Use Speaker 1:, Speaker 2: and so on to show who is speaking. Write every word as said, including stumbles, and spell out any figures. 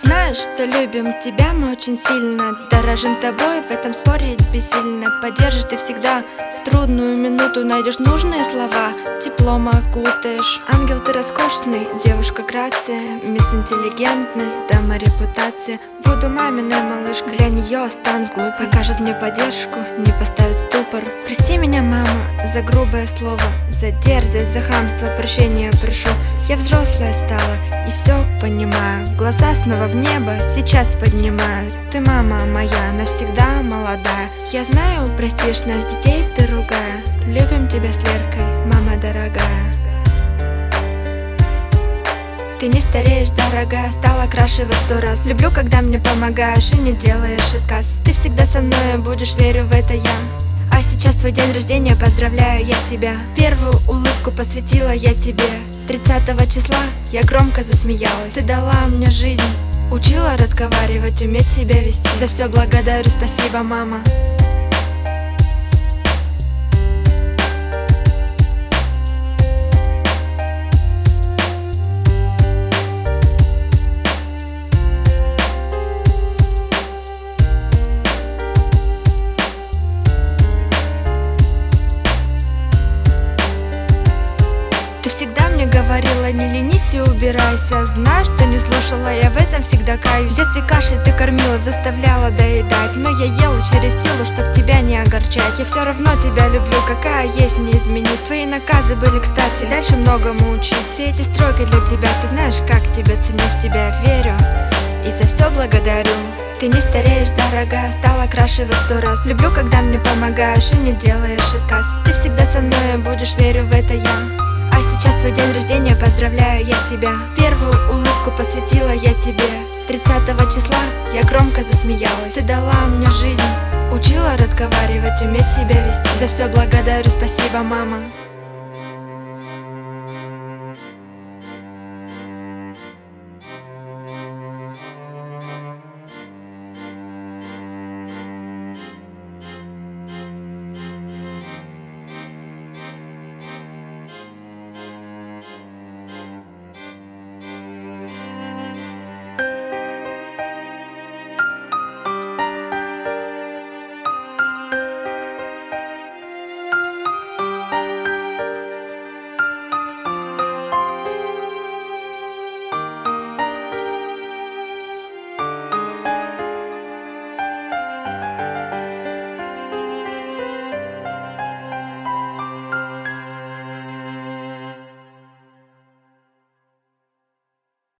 Speaker 1: знаешь, что любим тебя мы очень сильно. Дорожим тобой, в этом спорить бессильно. Поддержишь ты всегда, в трудную минуту найдешь нужные слова. Теплом окутаешь. Ангел ты роскошный, девушка грация, мисс интеллигентность, дама репутация. Буду маминой малышкой, для нее останусь глупой. Покажет мне поддержку, не поставит в ступор. Прости меня, мама, за грубое слово, за дерзость, за хамство, прощения прошу. Я взрослая стала и все понимаю. Глаза снова в небо сейчас поднимаю. Ты мама моя, навсегда молодая. Я знаю, простишь нас, детей ты ругая. Любим тебя с Леркой, мама дорогая. Ты не стареешь, дорогая, стала краше во сто раз. Люблю, когда мне помогаешь и не делаешь отказ. Ты всегда со мной, будешь, верю в это я. А сейчас твой день рождения, поздравляю я тебя. Первую улыбку посвятила я тебе. Тридцатого числа я громко засмеялась. Ты дала мне жизнь, учила разговаривать, уметь себя вести. За все благодарю, спасибо, мама. Ты всегда мне говорила, не ленись и убирайся. Знаю, что не слушала, я в этом всегда каюсь. В детстве кашей ты кормила, заставляла доедать, но я ела через силу, чтоб тебя не огорчать. Я все равно тебя люблю, какая есть, не изменить. Твои наказы были кстати, дальше многому учить. Все эти строки для тебя, ты знаешь, как тебя ценю, в тебя верю и за все благодарю. Ты не стареешь, дорогая, стала краше во сто раз. Люблю, когда мне помогаешь и не делаешь отказ. Ты всегда со мной, будешь, верю в это я. А сейчас твой день рождения, поздравляю я тебя. Первую улыбку посвятила я тебе. Тридцатого числа я громко засмеялась. Ты дала мне жизнь, учила разговаривать, уметь себя вести. За все благодарю, спасибо, мама.